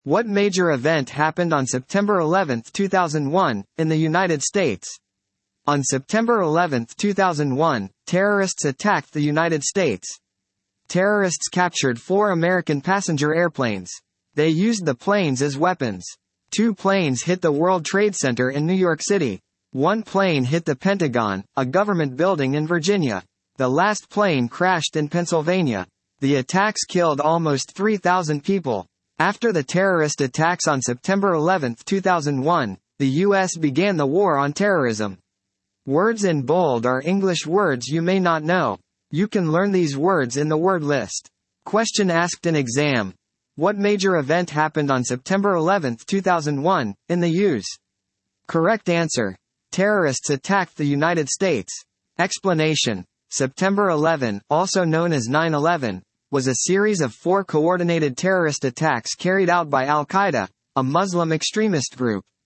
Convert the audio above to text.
What major event happened on September 11, 2001, in the United States? On September 11, 2001, terrorists attacked the United States. Terrorists captured 4 American passenger airplanes. They used the planes as weapons. 2 planes hit the World Trade Center in New York City. 1 plane hit the Pentagon, a government building in Virginia. The last plane crashed in Pennsylvania. The attacks killed almost 3,000 people. After the terrorist attacks on September 11, 2001, the U.S. began the war on terrorism. Words in bold are English words you may not know. You can learn these words in the word list. Question asked in exam. What major event happened on September 11, 2001, in the U.S.? Correct answer. Terrorists attacked the United States. Explanation. September 11, also known as 9/11, was a series of 4 coordinated terrorist attacks carried out by Al-Qaeda, a Muslim extremist group.